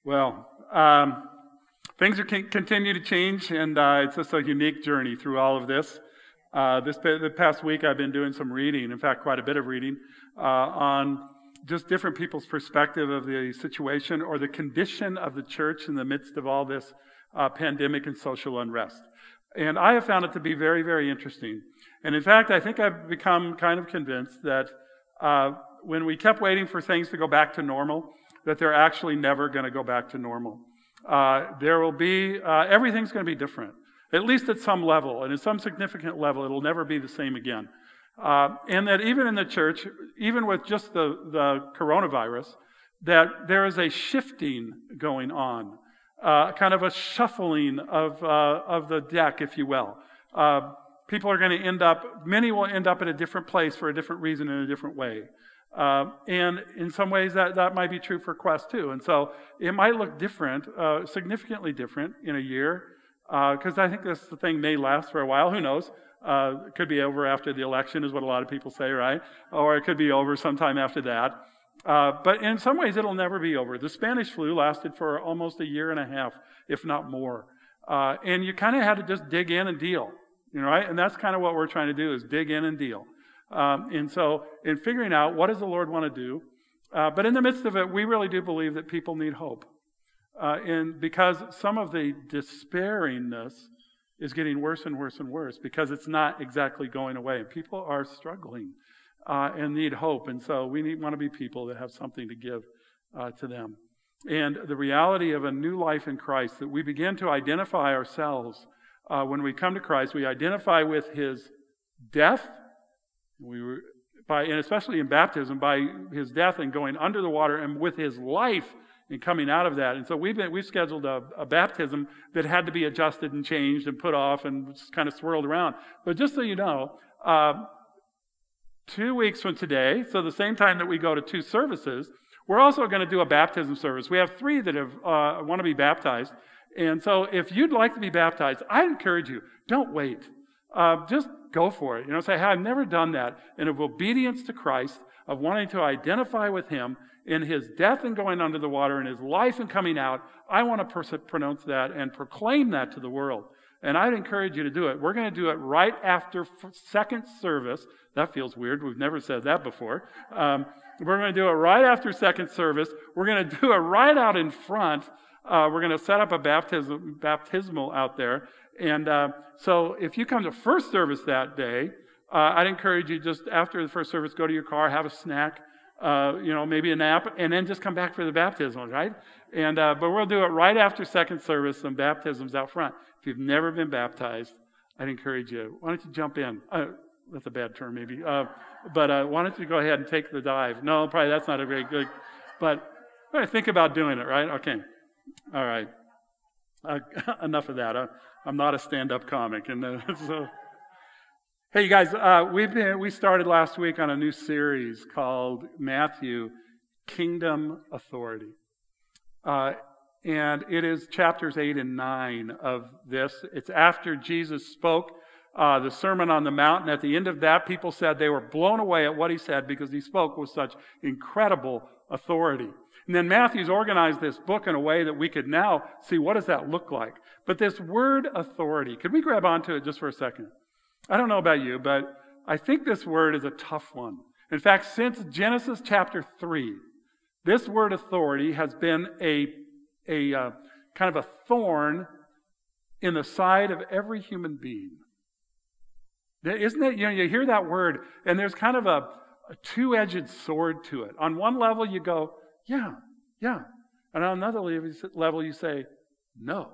Well, things continue to change, and it's just a unique journey through all of this. The past week, I've been doing some reading, in fact, quite a bit of reading, on just different people's perspective of the situation or the condition of the church in the midst of all this pandemic and social unrest. And I have found it to be very, very interesting. And in fact, I think I've become kind of convinced that when we kept waiting for things to go back to normal, that they're actually never going to go back to normal. There will be, everything's going to be different, at least at some level, and at some significant level, it'll never be the same again. And that even in the church, even with just the coronavirus, that there is a shifting going on, kind of a shuffling of the deck, if you will. People are going to many will end up at a different place for a different reason in a different way. And in some ways that might be true for Quest too. And so it might look different, significantly different in a year, because I think this thing may last for a while. Who knows? It could be over after the election is what a lot of people say, right? Or it could be over sometime after that. But in some ways it'll never be over. The Spanish flu lasted for almost a year and a half, if not more. And you kind of had to just dig in and deal, right? And that's kind of what we're trying to do, is dig in and deal. And so in figuring out what does the Lord want to do, but in the midst of it, we really do believe that people need hope. And because some of the despairingness is getting worse and worse and worse, because it's not exactly going away. And people are struggling and need hope. And so we want to be people that have something to give to them. And the reality of a new life in Christ, that we begin to identify ourselves when we come to Christ, we identify with His death, and especially in baptism, by His death and going under the water, and with His life and coming out of that. And so we've scheduled a baptism that had to be adjusted and changed and put off and just kind of swirled around. But just so you know, 2 weeks from today, so the same time that we go to 2 services, we're also going to do a baptism service. We have 3 that want to be baptized. And so if you'd like to be baptized, I encourage you, don't wait. Just go for it. Say, hey, I've never done that. And of obedience to Christ, of wanting to identify with Him in His death and going under the water, and His life and coming out, I want to pronounce that and proclaim that to the world. And I'd encourage you to do it. We're going to do it right after second service. That feels weird. We've never said that before. We're going to do it right after second service. We're going to do it right out in front. We're going to set up a baptismal out there. And so if you come to first service that day, I'd encourage you just after the first service, go to your car, have a snack, maybe a nap, and then just come back for the baptismal, right? And but we'll do it right after second service, some baptisms out front. If you've never been baptized, I'd encourage you. Why don't you jump in? That's a bad term, maybe. But why don't you go ahead and take the dive? No, probably that's not a very good. But think about doing it, right? Okay. All right. Enough of that. I'm not a stand-up comic, and so. Hey, you guys, we started last week on a new series called Matthew, Kingdom Authority. And it is chapters 8 and 9 of this. It's after Jesus spoke the Sermon on the Mount, and at the end of that, people said they were blown away at what He said because He spoke with such incredible authority. And then Matthew's organized this book in a way that we could now see what does that look like. But this word authority, could we grab onto it just for a second? I don't know about you, but I think this word is a tough one. In fact, since Genesis chapter 3, this word authority has been a kind of a thorn in the side of every human being. Isn't it? You hear that word, and there's kind of a two-edged sword to it. On one level, you go, yeah. And on another level, you say, no,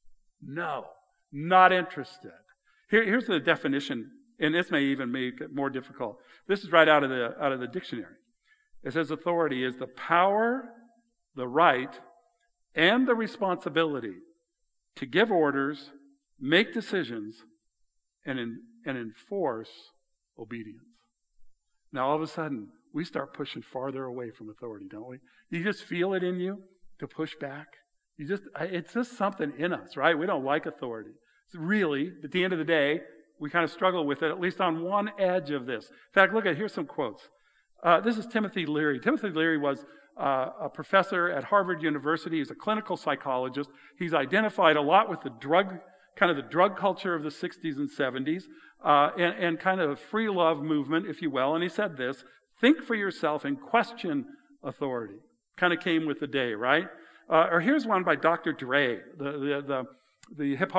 not interested. Here's the definition, and this may even make it more difficult. This is right out of the dictionary. It says authority is the power, the right, and the responsibility to give orders, make decisions, and enforce obedience. Now, all of a sudden, we start pushing farther away from authority, don't we? You just feel it in you to push back. It's just something in us, right? We don't like authority. Really, at the end of the day, we kind of struggle with it, at least on one edge of this. In fact, here's some quotes. This is Timothy Leary. Timothy Leary was a professor at Harvard University. He's a clinical psychologist. He's identified a lot with the drug culture of the 60s and 70s, and kind of a free love movement, if you will. And he said this: think for yourself and question authority. Kind of came with the day, right? Or here's one by Dr. Dre, the hip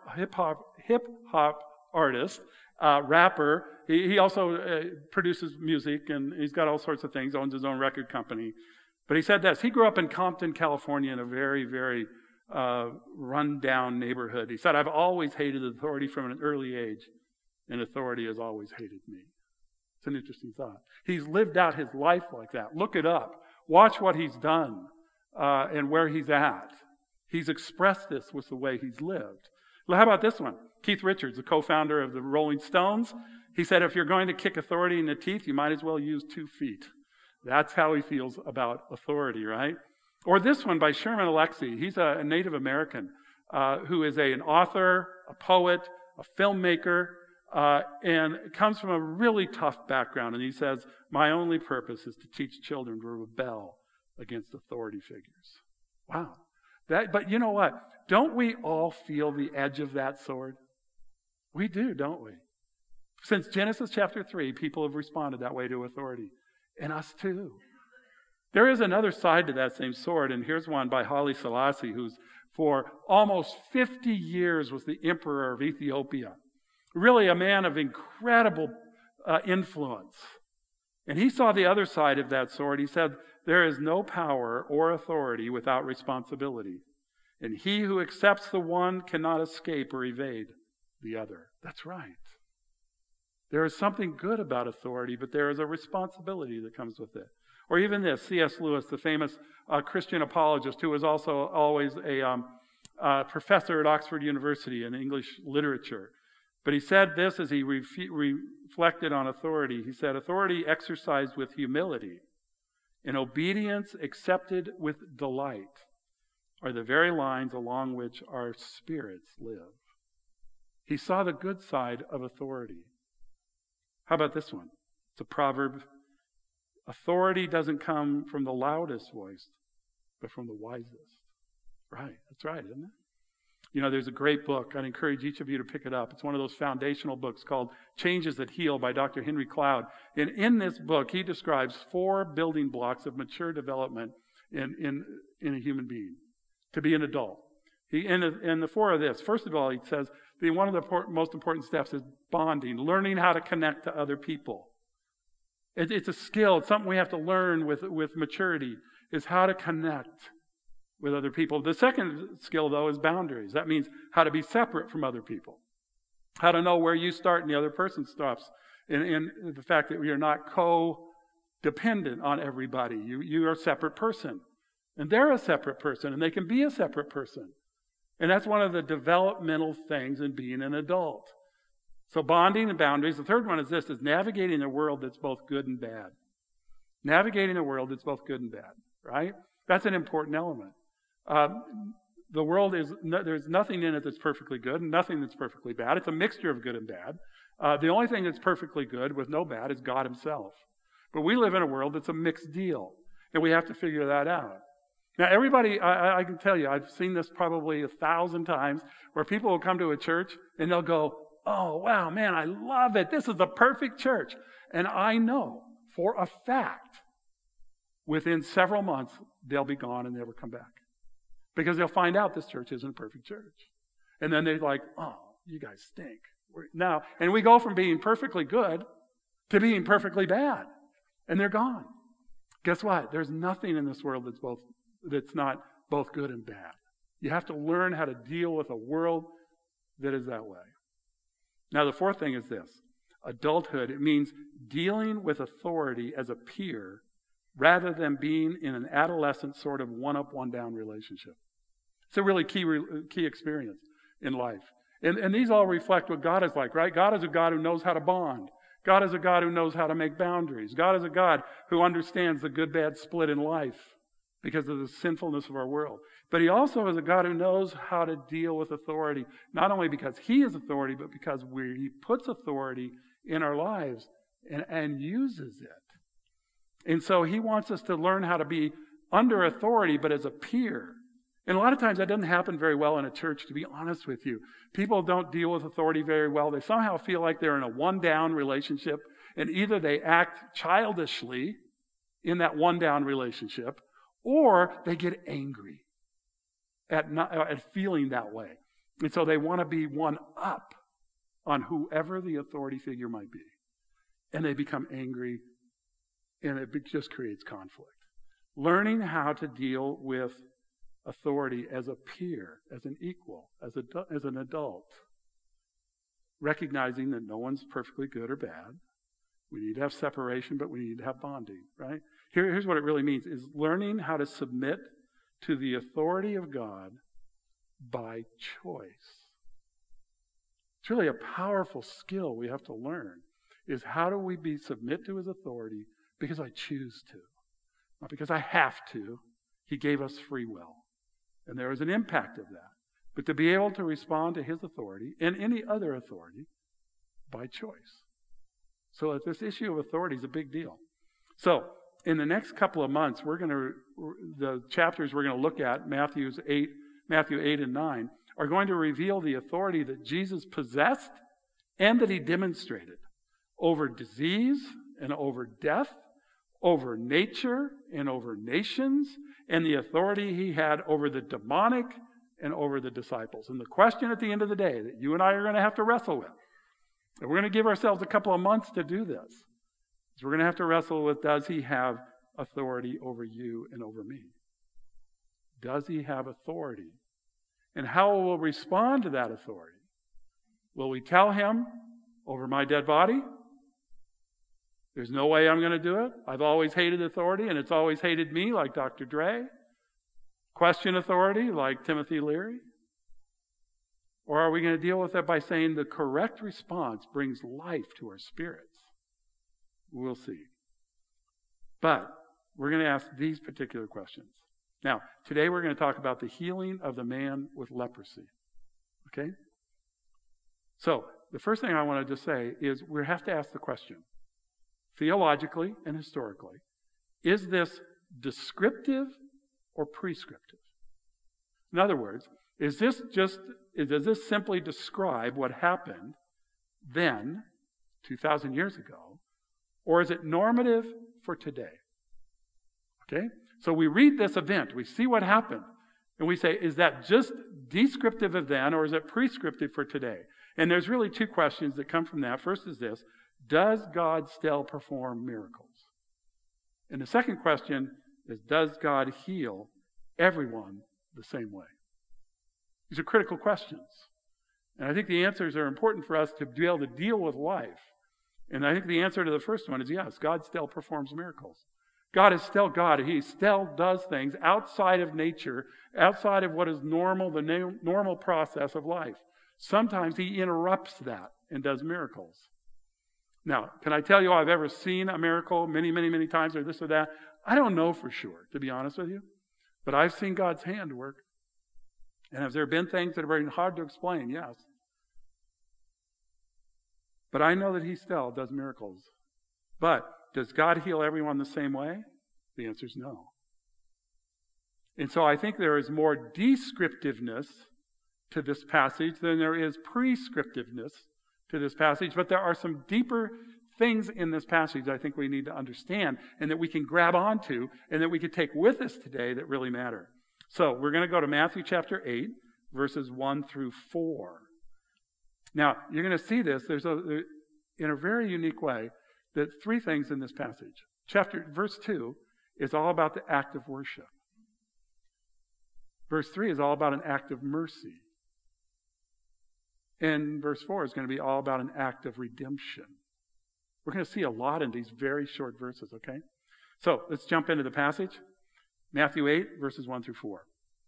hop artist, rapper. He also produces music, and he's got all sorts of things, owns his own record company. But he said this: he grew up in Compton, California, in a very, very run-down neighborhood. He said, I've always hated authority from an early age, and authority has always hated me. It's an interesting thought. He's lived out his life like that. Look it up. Watch what he's done and where he's at. He's expressed this with the way he's lived. Well, how about this one? Keith Richards, the co-founder of the Rolling Stones, he said, if you're going to kick authority in the teeth, you might as well use 2 feet. That's how he feels about authority, right? Or this one by Sherman Alexie. He's a Native American who is an author, a poet, a filmmaker, and comes from a really tough background. And he says, my only purpose is to teach children to rebel against authority figures. Wow. But you know what? Don't we all feel the edge of that sword? We do, don't we? Since Genesis chapter 3, people have responded that way to authority. And us too. There is another side to that same sword, and here's one by Haile Selassie, who's for almost 50 years was the emperor of Ethiopia. Really a man of incredible influence. And he saw the other side of that sword. He said, there is no power or authority without responsibility. And he who accepts the one cannot escape or evade the other. That's right. There is something good about authority, but there is a responsibility that comes with it. Or even this, C.S. Lewis, the famous Christian apologist, who was also always a professor at Oxford University in English literature. But he said this as he reflected on authority. He said, authority exercised with humility and obedience accepted with delight are the very lines along which our spirits live. He saw the good side of authority. How about this one? It's a proverb. Authority doesn't come from the loudest voice, but from the wisest. Right, that's right, isn't it? You know, there's a great book. I'd encourage each of you to pick it up. It's one of those foundational books called Changes That Heal by Dr. Henry Cloud. And in this book, he describes 4 building blocks of mature development in a human being, to be an adult. And the 4 of this, first of all, he says, one of the most important steps is bonding, learning how to connect to other people. It's a skill. It's something we have to learn with maturity, is how to connect with other people. The second skill, though, is boundaries. That means how to be separate from other people, how to know where you start and the other person stops, and the fact that we are not co-dependent on everybody. You are a separate person, and they're a separate person, and they can be a separate person. And that's one of the developmental things in being an adult. So bonding and boundaries. The third one is this, is navigating a world that's both good and bad. Navigating a world that's both good and bad, right? That's an important element. The world there's nothing in it that's perfectly good and nothing that's perfectly bad. It's a mixture of good and bad. The only thing that's perfectly good with no bad is God himself. But we live in a world that's a mixed deal, and we have to figure that out. Now, everybody, I can tell you, I've seen this probably 1,000 times, where people will come to a church and they'll go, oh, wow, man, I love it. This is the perfect church. And I know for a fact, within several months, they'll be gone and never come back. Because they'll find out this church isn't a perfect church. And then they're like, oh, you guys stink. And we go from being perfectly good to being perfectly bad. And they're gone. Guess what? There's nothing in this world that's not both good and bad. You have to learn how to deal with a world that is that way. Now, the fourth thing is this. Adulthood, it means dealing with authority as a peer rather than being in an adolescent sort of one-up, one-down relationship. It's a really key experience in life. And these all reflect what God is like, right? God is a God who knows how to bond. God is a God who knows how to make boundaries. God is a God who understands the good-bad split in life because of the sinfulness of our world. But he also is a God who knows how to deal with authority, not only because he is authority, but because he puts authority in our lives and uses it. And so he wants us to learn how to be under authority, but as a peer. And a lot of times that doesn't happen very well in a church, to be honest with you. People don't deal with authority very well. They somehow feel like they're in a one-down relationship, and either they act childishly in that one-down relationship, or they get angry at feeling that way. And so they want to be one up on whoever the authority figure might be. And they become angry, and it just creates conflict. Learning how to deal with authority as a peer, as an equal, as an adult. Recognizing that no one's perfectly good or bad. We need to have separation, but we need to have bonding, right? Here's what it really means, is learning how to submit to the authority of God by choice. It's really a powerful skill we have to learn, is how do we submit to his authority because I choose to, not because I have to. He gave us free will. And there is an impact of that. But to be able to respond to his authority and any other authority by choice. So that this issue of authority is a big deal. So in the next couple of months, the chapters we're going to look at, Matthew 8 and 9, are going to reveal the authority that Jesus possessed and that he demonstrated over disease and over death, over nature and over nations, and the authority he had over the demonic and over the disciples. And the question at the end of the day that you and I are going to have to wrestle with, and we're going to give ourselves a couple of months to do this, is we're going to have to wrestle with, does he have authority over you and over me? Does he have authority? And how will we respond to that authority? Will we tell him, over my dead body, there's no way I'm going to do it. I've always hated authority, and it's always hated me, like Dr. Dre. Question authority, like Timothy Leary. Or are we going to deal with it by saying the correct response brings life to our spirits? We'll see. But we're going to ask these particular questions. Now, today we're going to talk about the healing of the man with leprosy. Okay? So, the first thing I want to just say is we have to ask the question, theologically and historically, is this descriptive or prescriptive? In other words, does this simply describe what happened then, 2,000 years ago, or is it normative for today? Okay? So we read this event, we see what happened, and we say, is that just descriptive of then, or is it prescriptive for today? And there's really two questions that come from that. First is this: does God still perform miracles? And the second question is, does God heal everyone the same way? These are critical questions. And I think the answers are important for us to be able to deal with life. And I think the answer to the first one is yes, God still performs miracles. God is still God. He still does things outside of nature, outside of what is normal, the normal process of life. Sometimes he interrupts that and does miracles. Now, can I tell you I've ever seen a miracle many, many, many times, or this or that? I don't know for sure, to be honest with you. But I've seen God's hand work. And have there been things that are very hard to explain? Yes. But I know that he still does miracles. But does God heal everyone the same way? The answer is no. And so I think there is more descriptiveness to this passage than there is prescriptiveness to this passage. But there are some deeper things in this passage I think we need to understand and that we can grab onto and that we can take with us today that really matter. So we're going to go to Matthew chapter 8, verses 1 through 4. Now, you're going to see this. In a very unique way, that three things in this passage. Verse 2 is all about the act of worship. Verse 3 is all about an act of mercy. And verse 4 is going to be all about an act of redemption. We're going to see a lot in these very short verses, okay? So let's jump into the passage. Matthew 8, verses 1 through 4.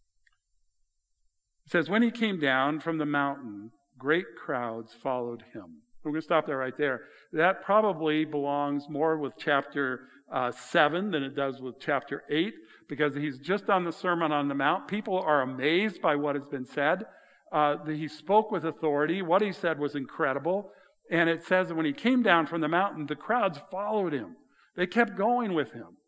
It says, when he came down from the mountain, great crowds followed him. We're going to stop there right there. That probably belongs more with chapter 7 than it does with chapter 8, because he's just on the Sermon on the Mount. People are amazed by what has been said. He spoke with authority. What he said was incredible. And it says that when he came down from the mountain, the crowds followed him. They kept going with him.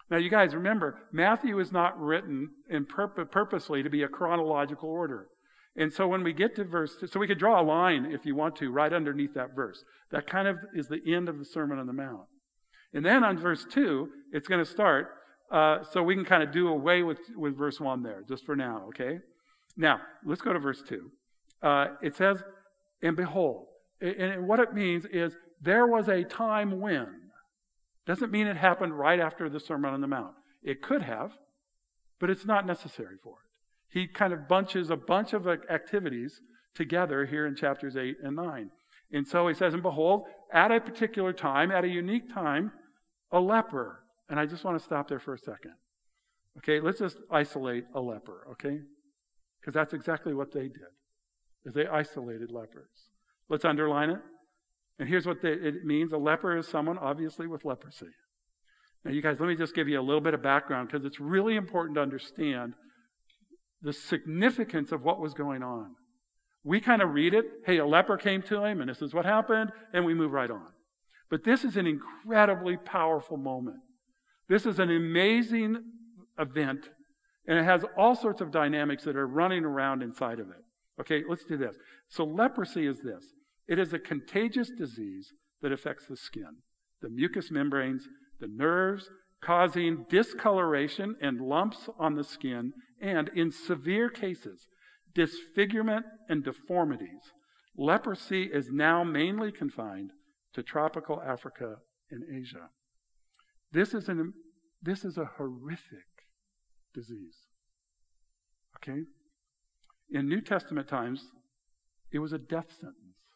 Now, you guys remember, Matthew is not written in purposely to be a chronological order. And so when we get to verse 2, so we could draw a line, if you want to, right underneath that verse. That kind of is the end of the Sermon on the Mount. And then on verse 2, it's going to start, so we can kind of do away with verse 1 there, just for now, okay? Now, let's go to verse 2. It says, and behold. And what it means is, there was a time when. Doesn't mean it happened right after the Sermon on the Mount. It could have, but it's not necessary for it. He kind of bunches a bunch of activities together here in chapters 8 and 9. And so he says, and behold, at a particular time, at a unique time, a leper. And I just want to stop there for a second. Okay, let's just isolate a leper, okay? Because that's exactly what they did, is they isolated lepers. Let's underline it. And here's what it means. A leper is someone, obviously, with leprosy. Now, you guys, let me just give you a little bit of background, because it's really important to understand the significance of what was going on. We kind of read it, hey, a leper came to him, and this is what happened, and we move right on. But this is an incredibly powerful moment. This is an amazing event, and it has all sorts of dynamics that are running around inside of it. Okay, let's do this. So leprosy is this. It is a contagious disease that affects the skin, the mucous membranes, the nerves, causing discoloration and lumps on the skin, and in severe cases, disfigurement and deformities. Leprosy is now mainly confined to tropical Africa and Asia. This is a horrific disease. Okay? In New Testament times, it was a death sentence.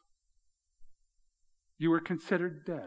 You were considered dead.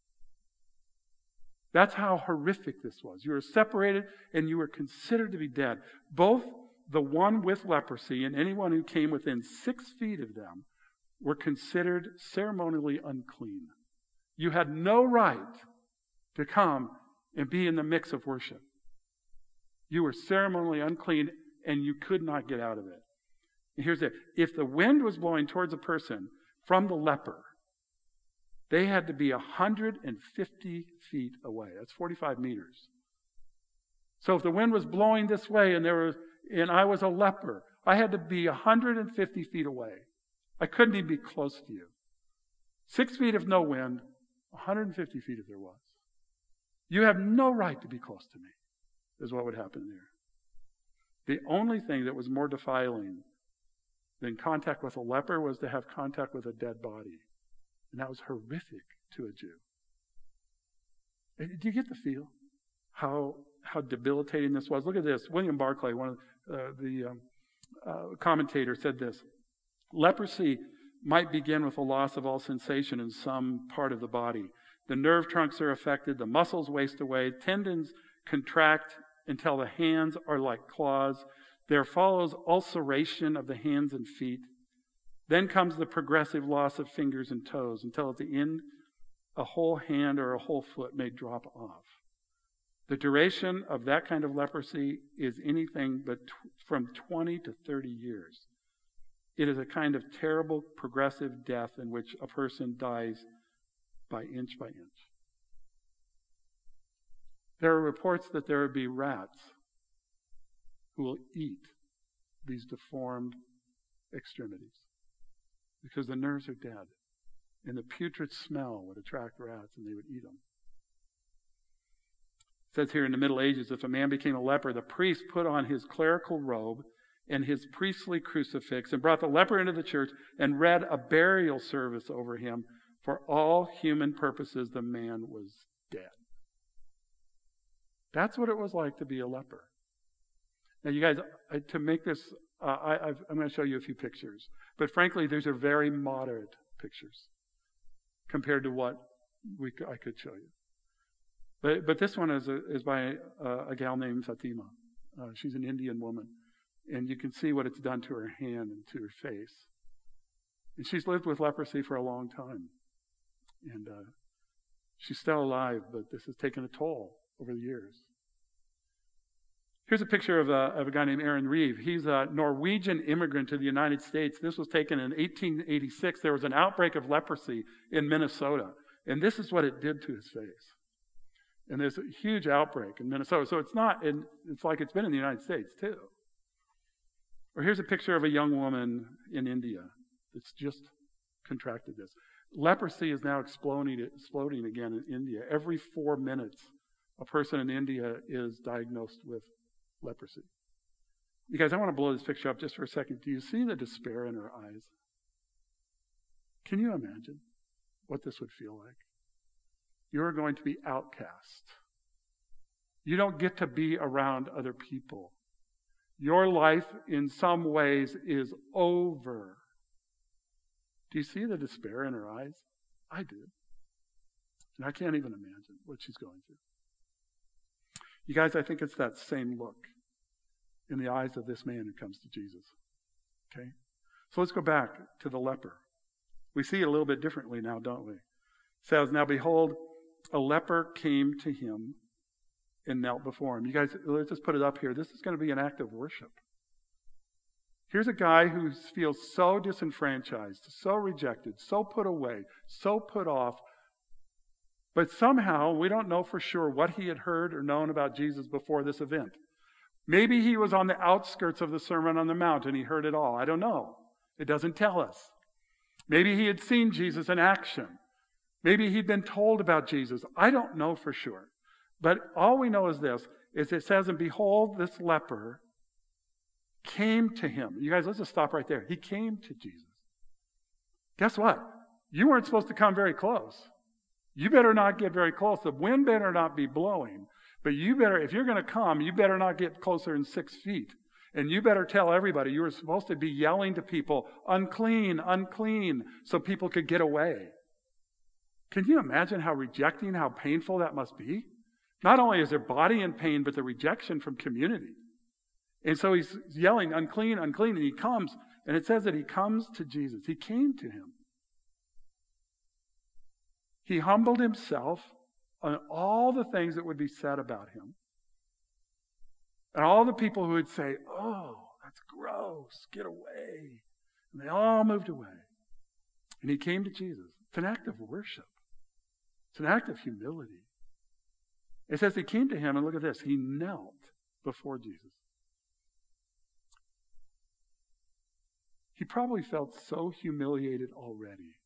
That's how horrific this was. You were separated and you were considered to be dead. Both the one with leprosy and anyone who came within 6 feet of them were considered ceremonially unclean. You had no right to come and be in the mix of worship. You were ceremonially unclean and you could not get out of it. And here's it. If the wind was blowing towards a person from the leper, they had to be 150 feet away. That's 45 meters. So if the wind was blowing this way and I was a leper, I had to be 150 feet away. I couldn't even be close to you. 6 feet of no wind, 150 feet if there was. You have no right to be close to me, is what would happen there. The only thing that was more defiling than contact with a leper was to have contact with a dead body. And that was horrific to a Jew. Do you get the feel? How debilitating this was? Look at this. William Barclay, one of the commentators, said this. Leprosy might begin with a loss of all sensation in some part of the body. The nerve trunks are affected, the muscles waste away, tendons contract until the hands are like claws. There follows ulceration of the hands and feet. Then comes the progressive loss of fingers and toes until at the end a whole hand or a whole foot may drop off. The duration of that kind of leprosy is anything but from 20 to 30 years. It is a kind of terrible progressive death in which a person dies by inch. There are reports that there would be rats who will eat these deformed extremities because the nerves are dead. And the putrid smell would attract rats and they would eat them. It says here in the Middle Ages, if a man became a leper, the priest put on his clerical robe and his priestly crucifix and brought the leper into the church and read a burial service over him. For all human purposes, the man was dead. That's what it was like to be a leper. Now, you guys, to make this, I'm going to show you a few pictures. But frankly, these are very moderate pictures compared to what I could show you. But this one is by a gal named Fatima. She's an Indian woman. And you can see what it's done to her hand and to her face. And she's lived with leprosy for a long time. And she's still alive, but this has taken a toll over the years. Here's a picture of a guy named Aaron Reeve. He's a Norwegian immigrant to the United States. This was taken in 1886. There was an outbreak of leprosy in Minnesota. And this is what it did to his face. And there's a huge outbreak in Minnesota. So it's like it's been in the United States too. Or here's a picture of a young woman in India that's just contracted this. Leprosy is now exploding again in India. Every 4 minutes, a person in India is diagnosed with leprosy. You guys, I want to blow this picture up just for a second. Do you see the despair in her eyes? Can you imagine what this would feel like? You're going to be outcast. You don't get to be around other people. Your life, in some ways, is over. Do you see the despair in her eyes? I do. And I can't even imagine what she's going through. You guys, I think it's that same look in the eyes of this man who comes to Jesus. Okay? So let's go back to the leper. We see it a little bit differently now, don't we? It says, now behold, a leper came to him and knelt before him. You guys, let's just put it up here. This is going to be an act of worship. Here's a guy who feels so disenfranchised, so rejected, so put away, so put off. But somehow, we don't know for sure what he had heard or known about Jesus before this event. Maybe he was on the outskirts of the Sermon on the Mount and he heard it all. I don't know. It doesn't tell us. Maybe he had seen Jesus in action. Maybe he'd been told about Jesus. I don't know for sure. But all we know is this, is it says, and behold, this leper came to him. You guys, let's just stop right there. He came to Jesus. Guess what? You weren't supposed to come very close. You better not get very close. The wind better not be blowing. But you better, if you're going to come, you better not get closer than 6 feet. And you better tell everybody, you were supposed to be yelling to people, unclean, unclean, so people could get away. Can you imagine how rejecting, how painful that must be? Not only is their body in pain, but the rejection from community. And so he's yelling, unclean, unclean, and he comes, and it says that he comes to Jesus. He came to him. He humbled himself on all the things that would be said about him. And all the people who would say, oh, that's gross, get away. And they all moved away. And he came to Jesus. It's an act of worship. It's an act of humility. It says he came to him, and look at this, he knelt before Jesus. He probably felt so humiliated already.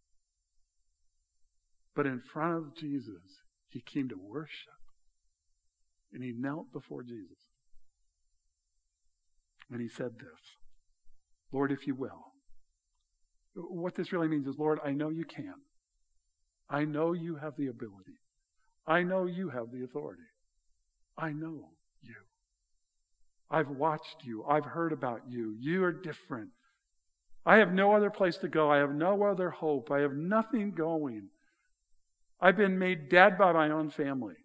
But in front of Jesus, he came to worship. And he knelt before Jesus. And he said this, Lord, if you will. What this really means is, Lord, I know you can. I know you have the ability. I know you have the authority. I know you. I've watched you. I've heard about you. You are different. I have no other place to go. I have no other hope. I have nothing going. I've been made dead by my own family.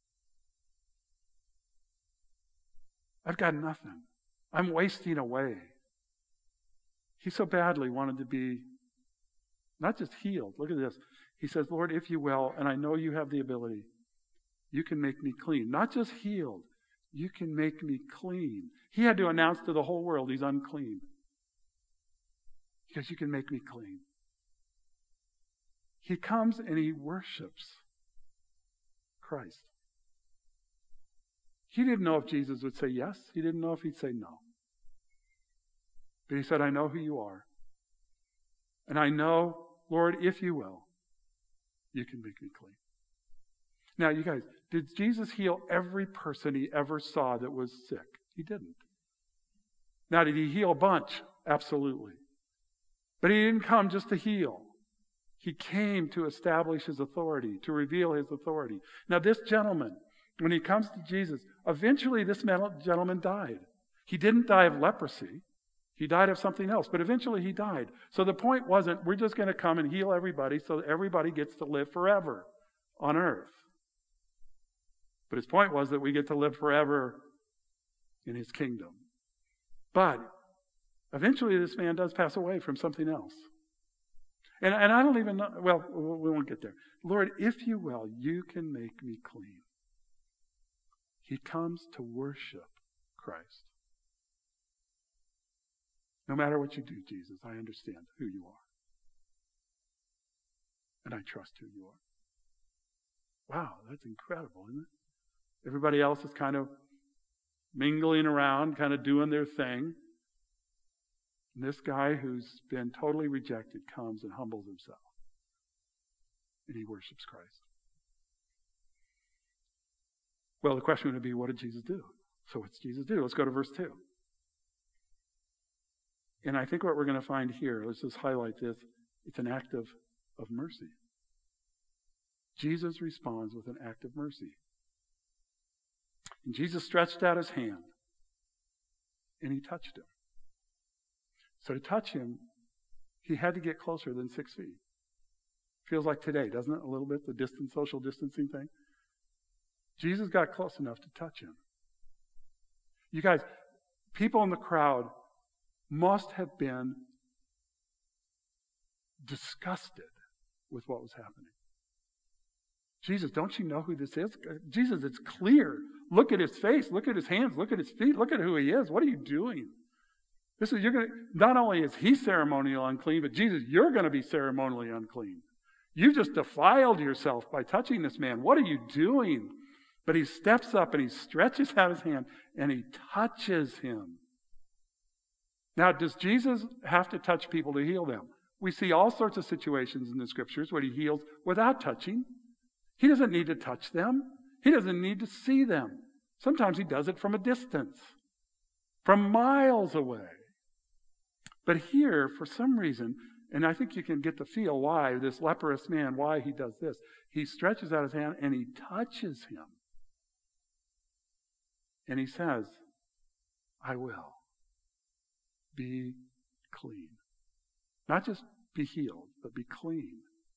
I've got nothing. I'm wasting away. He so badly wanted to be not just healed. Look at this. He says, Lord, if you will, and I know you have the ability, you can make me clean. Not just healed. You can make me clean. He had to announce to the whole world he's unclean. Because you can make me clean. He comes and he worships Christ. He didn't know if Jesus would say yes. He didn't know if he'd say no. But he said, I know who you are. And I know, Lord, if you will, you can make me clean. Now, you guys, did Jesus heal every person he ever saw that was sick? He didn't. Now, did he heal a bunch? Absolutely. But he didn't come just to heal. He came to establish his authority, to reveal his authority. Now, this gentleman, when he comes to Jesus, eventually this gentleman died. He didn't die of leprosy. He died of something else, but eventually he died. So the point wasn't, we're just going to come and heal everybody so that everybody gets to live forever on earth. But his point was that we get to live forever in his kingdom. But eventually this man does pass away from something else. And I don't even know, well, we won't get there. Lord, if you will, you can make me clean. He comes to worship Christ. No matter what you do, Jesus, I understand who you are. And I trust who you are. Wow, that's incredible, isn't it? Everybody else is kind of mingling around, kind of doing their thing. And this guy who's been totally rejected comes and humbles himself. And he worships Christ. Well, the question would be, what did Jesus do? So what's Jesus do? Let's go to verse 2. And I think what we're going to find here, let's just highlight this, it's an act of mercy. Jesus responds with an act of mercy. And Jesus stretched out his hand, and he touched him. So to touch him, he had to get closer than 6 feet. Feels like today, doesn't it, a little bit, the distance, social distancing thing? Jesus got close enough to touch him. You guys, people in the crowd must have been disgusted with what was happening. Jesus, don't you know who this is? Jesus, it's clear. Look at his face. Look at his hands. Look at his feet. Look at who he is. What are you doing? Not only is he ceremonially unclean, but Jesus, you're going to be ceremonially unclean. You just defiled yourself by touching this man. What are you doing? But he steps up and he stretches out his hand and he touches him. Now, does Jesus have to touch people to heal them? We see all sorts of situations in the scriptures where he heals without touching. He doesn't need to touch them. He doesn't need to see them. Sometimes he does it from a distance, from miles away. But here, for some reason, and I think you can get the feel why this leprous man, why he does this. He stretches out his hand and he touches him. And he says, I will be clean. Not just be healed, but be clean.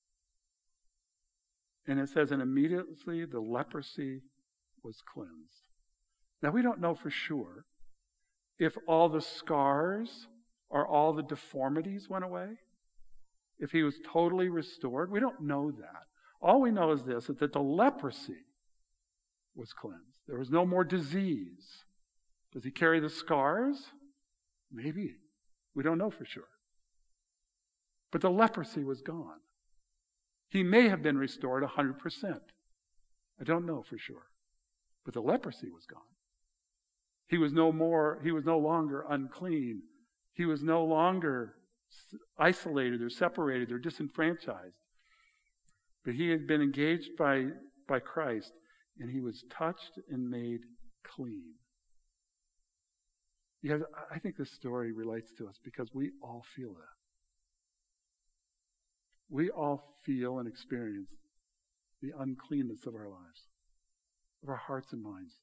And it says, and immediately the leprosy was cleansed. Now, we don't know for sure if all the scars or all the deformities went away. If he was totally restored. We don't know that. All we know is this, that the leprosy was cleansed. There was no more disease. Does he carry the scars? Maybe. We don't know for sure. But the leprosy was gone. He may have been restored 100%. I don't know for sure. But the leprosy was gone. He was no longer unclean. He was no longer isolated or separated or disenfranchised. But he had been engaged by Christ, and he was touched and made clean. Yeah, I think this story relates to us because we all feel that. We all feel and experience the uncleanness of our lives, of our hearts and minds.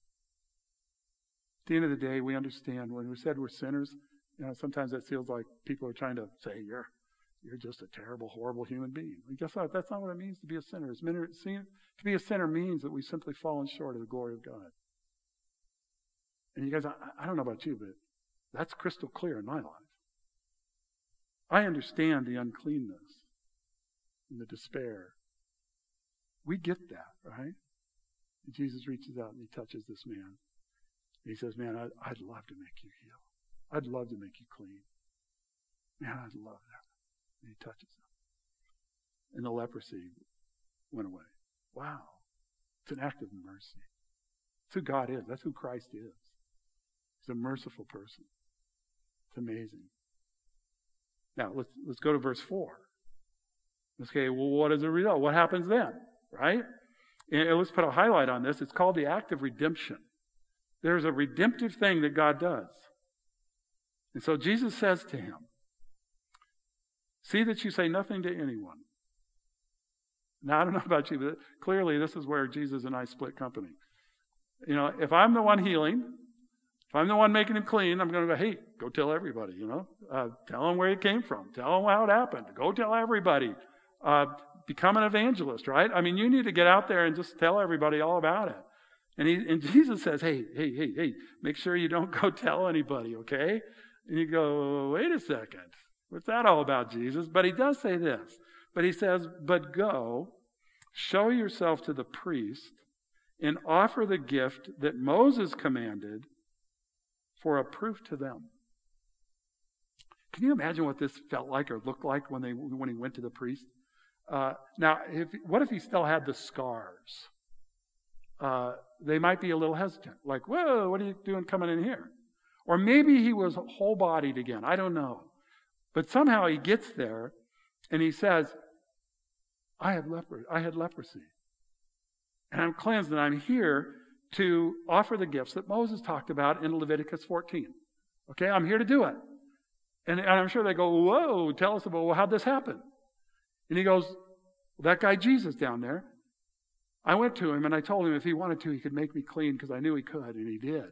At the end of the day, we understand when we said we're sinners, sometimes that feels like people are trying to say, you're just a terrible, horrible human being. And guess what? That's not what it means to be a sinner. To be a sinner means that we've simply fallen short of the glory of God. And you guys, I don't know about you, but that's crystal clear in my life. I understand the uncleanness and the despair. We get that, right? And Jesus reaches out and he touches this man. And he says, man, I'd love to make you heal. I'd love to make you clean. Man, I'd love that. And he touches him. And the leprosy went away. Wow. It's an act of mercy. That's who God is. That's who Christ is. He's a merciful person. It's amazing. Now, let's go to verse 4. Okay, well, what is the result? What happens then? Right? And let's put a highlight on this. It's called the act of redemption. There's a redemptive thing that God does. And so Jesus says to him, see that you say nothing to anyone. Now, I don't know about you, but clearly this is where Jesus and I split company. If I'm the one healing, if I'm the one making him clean, I'm going to go, hey, go tell everybody, tell them where it came from. Tell them how it happened. Go tell everybody. Become an evangelist, right? I mean, you need to get out there and just tell everybody all about it. And Jesus says, hey, make sure you don't go tell anybody, okay? And you go, wait a second. What's that all about, Jesus? But he does say this. But he says, but go, show yourself to the priest, and offer the gift that Moses commanded for a proof to them. Can you imagine what this felt like or looked like when he went to the priest? Now, what if he still had the scars? they might be a little hesitant. Like, whoa, what are you doing coming in here? Or maybe he was whole-bodied again. I don't know. But somehow he gets there and he says, I had leprosy. And I'm cleansed, and I'm here to offer the gifts that Moses talked about in Leviticus 14. Okay, I'm here to do it. And I'm sure they go, whoa, tell us about, well, how'd this happen? And he goes, well, that guy Jesus down there, I went to him and I told him if he wanted to, he could make me clean because I knew he could, and he did.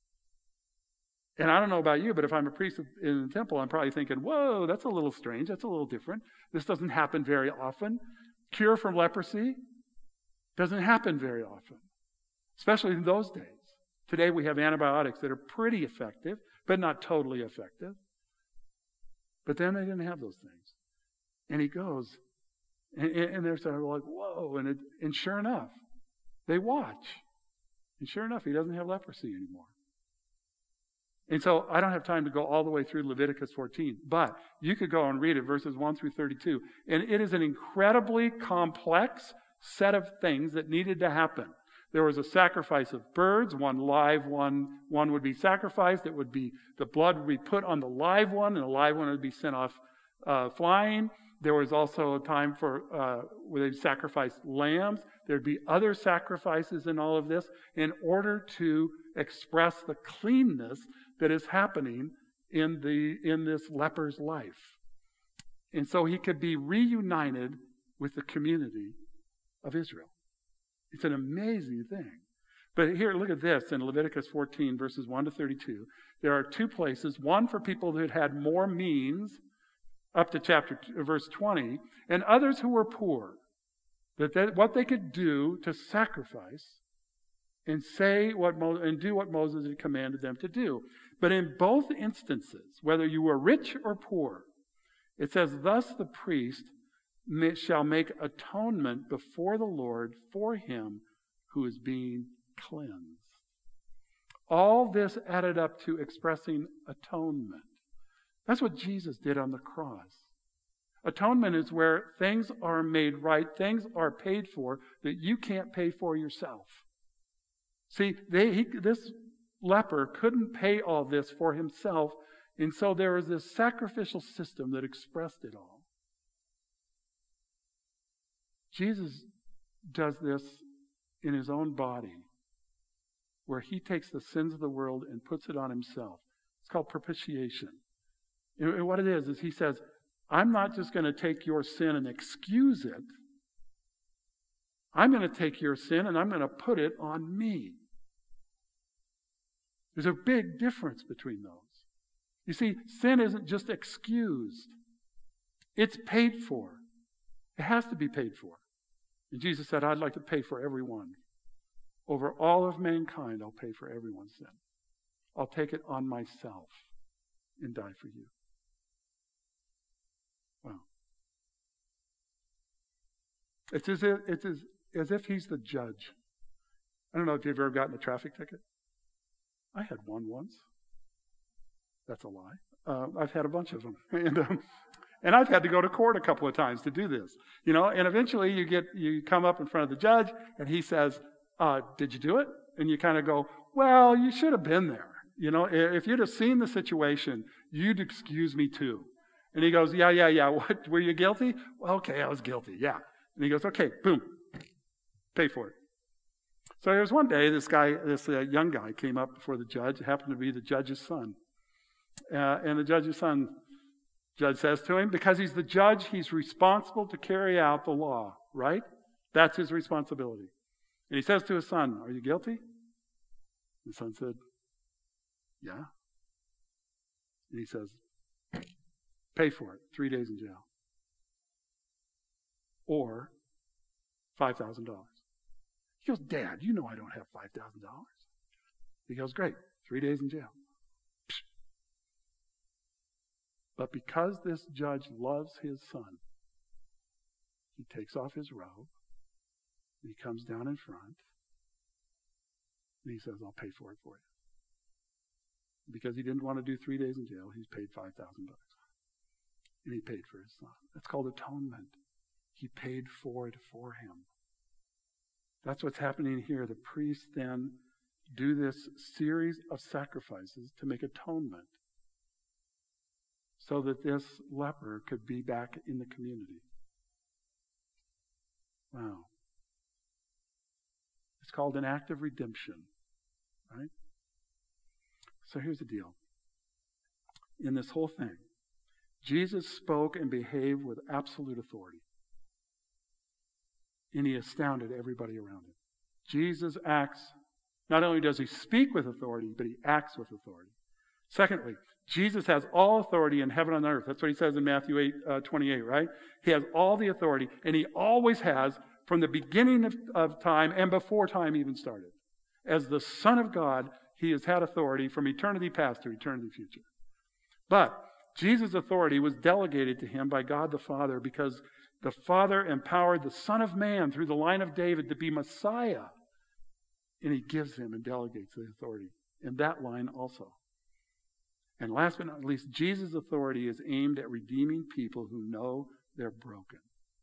And I don't know about you, but if I'm a priest in the temple, I'm probably thinking, whoa, that's a little strange. That's a little different. This doesn't happen very often. Cure from leprosy doesn't happen very often, especially in those days. Today we have antibiotics that are pretty effective, but not totally effective. But then they didn't have those things. And he goes, and they're sort of like, whoa. And sure enough, they watch. And sure enough, he doesn't have leprosy anymore. And so I don't have time to go all the way through Leviticus 14, but you could go and read it, verses 1 through 32. And it is an incredibly complex set of things that needed to happen. There was a sacrifice of birds, one live, one would be sacrificed. It would be, the blood would be put on the live one, and the live one would be sent off flying. There was also a time for where they sacrificed lambs. There'd be other sacrifices in all of this in order to express the cleanness that is happening in this leper's life. And so he could be reunited with the community of Israel. It's an amazing thing. But here, look at this in Leviticus 14, verses 1 to 32. There are two places, one for people that had more means, up to verse 20, and others who were poor, what they could do to sacrifice and do what Moses had commanded them to do. But in both instances, whether you were rich or poor, it says, thus the priest shall make atonement before the Lord for him who is being cleansed. All this added up to expressing atonement. That's what Jesus did on the cross. Atonement is where things are made right, things are paid for that you can't pay for yourself. See, this leper couldn't pay all this for himself, and so there was this sacrificial system that expressed it all. Jesus does this in his own body, where he takes the sins of the world and puts it on himself. It's called propitiation. And what it is he says, I'm not just going to take your sin and excuse it. I'm going to take your sin and I'm going to put it on me. There's a big difference between those. You see, sin isn't just excused. It's paid for. It has to be paid for. And Jesus said, I'd like to pay for everyone. Over all of mankind, I'll pay for everyone's sin. I'll take it on myself and die for you. Wow. It's as if he's the judge. I don't know if you've ever gotten a traffic ticket. I had one once. That's a lie. I've had a bunch of them. And I've had to go to court a couple of times to do this. And eventually you come up in front of the judge and he says, did you do it? And you kind of go, well, you should have been there. If you'd have seen the situation, you'd excuse me too. And he goes, yeah. What, were you guilty? Well, okay, I was guilty, yeah. And he goes, okay, boom, pay for it. So there was one day, this young guy came up before the judge. It happened to be the judge's son. And the judge says to him, because he's the judge, he's responsible to carry out the law, right? That's his responsibility. And he says to his son, are you guilty? The son said, yeah. And he says, pay for it, 3 days in jail. Or $5,000. He goes, Dad, you know I don't have $5,000. He goes, great, 3 days in jail. But because this judge loves his son, he takes off his robe, and he comes down in front, and he says, I'll pay for it for you. Because he didn't want to do 3 days in jail, he's paid $5,000. And he paid for his son. That's called atonement. He paid for it for him. That's what's happening here. The priests then do this series of sacrifices to make atonement so that this leper could be back in the community. Wow. It's called an act of redemption, right? So here's the deal. In this whole thing, Jesus spoke and behaved with absolute authority. And he astounded everybody around him. Jesus acts, not only does he speak with authority, but he acts with authority. Secondly, Jesus has all authority in heaven and on earth. That's what he says in Matthew 8:28, right? He has all the authority, and he always has from the beginning of time and before time even started. As the Son of God, he has had authority from eternity past to eternity future. But Jesus' authority was delegated to him by God the Father because the Father empowered the Son of Man through the line of David to be Messiah. And he gives him and delegates the authority in that line also. And last but not least, Jesus' authority is aimed at redeeming people who know they're broken.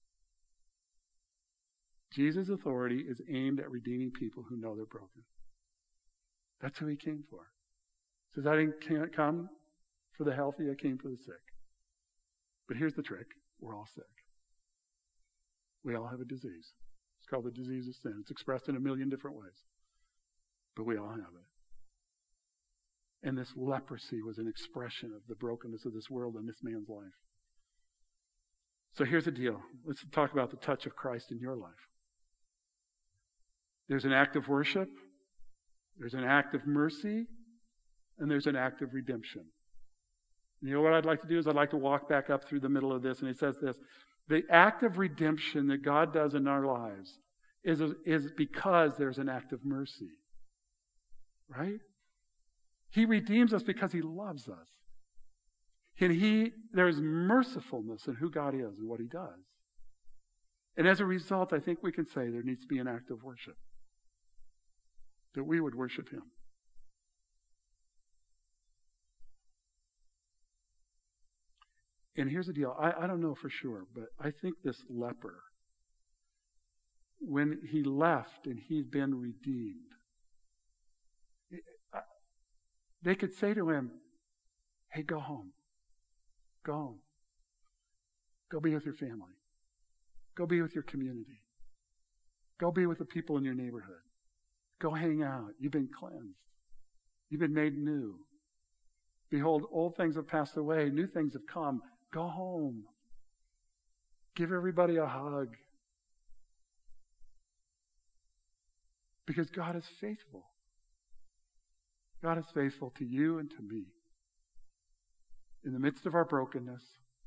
Jesus' authority is aimed at redeeming people who know they're broken. That's who he came for. He says, I didn't come for the healthy, I came for the sick. But here's the trick. We're all sick. We all have a disease. It's called the disease of sin. It's expressed in a million different ways. But we all have it. And this leprosy was an expression of the brokenness of this world in this man's life. So here's the deal. Let's talk about the touch of Christ in your life. There's an act of worship, there's an act of mercy, and there's an act of redemption. And you know what I'd like to do is I'd like to walk back up through the middle of this, and it says this. The act of redemption that God does in our lives is because there's an act of mercy. Right? He redeems us because he loves us. And there's mercifulness in who God is and what he does. And as a result, I think we can say there needs to be an act of worship. That we would worship him. And here's the deal. I don't know for sure, but I think this leper, when he left and he'd been redeemed, they could say to him, hey, go home. Go home. Go be with your family. Go be with your community. Go be with the people in your neighborhood. Go hang out. You've been cleansed. You've been made new. Behold, old things have passed away. New things have come. Go home. Give everybody a hug. Because God is faithful. God is faithful to you and to me. In the midst of our brokenness,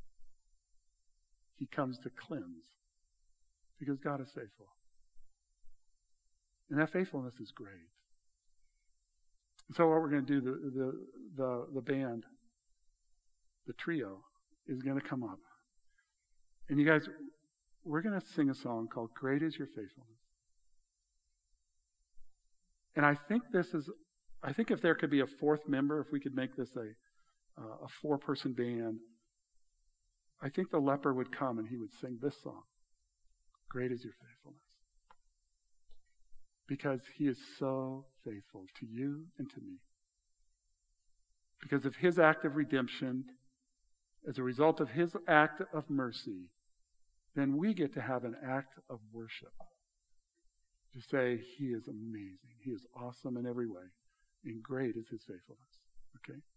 he comes to cleanse. Because God is faithful. And that faithfulness is great. So what we're going to do, the band, the trio, is going to come up. And you guys, we're going to sing a song called Great Is Your Faithfulness. And I think if there could be a fourth member, if we could make this a four-person band, I think the leper would come and he would sing this song. Great is your faithfulness. Because he is so faithful to you and to me. Because of his act of redemption, as a result of his act of mercy, then we get to have an act of worship. To say, he is amazing. He is awesome in every way. And great is his faithfulness. Okay?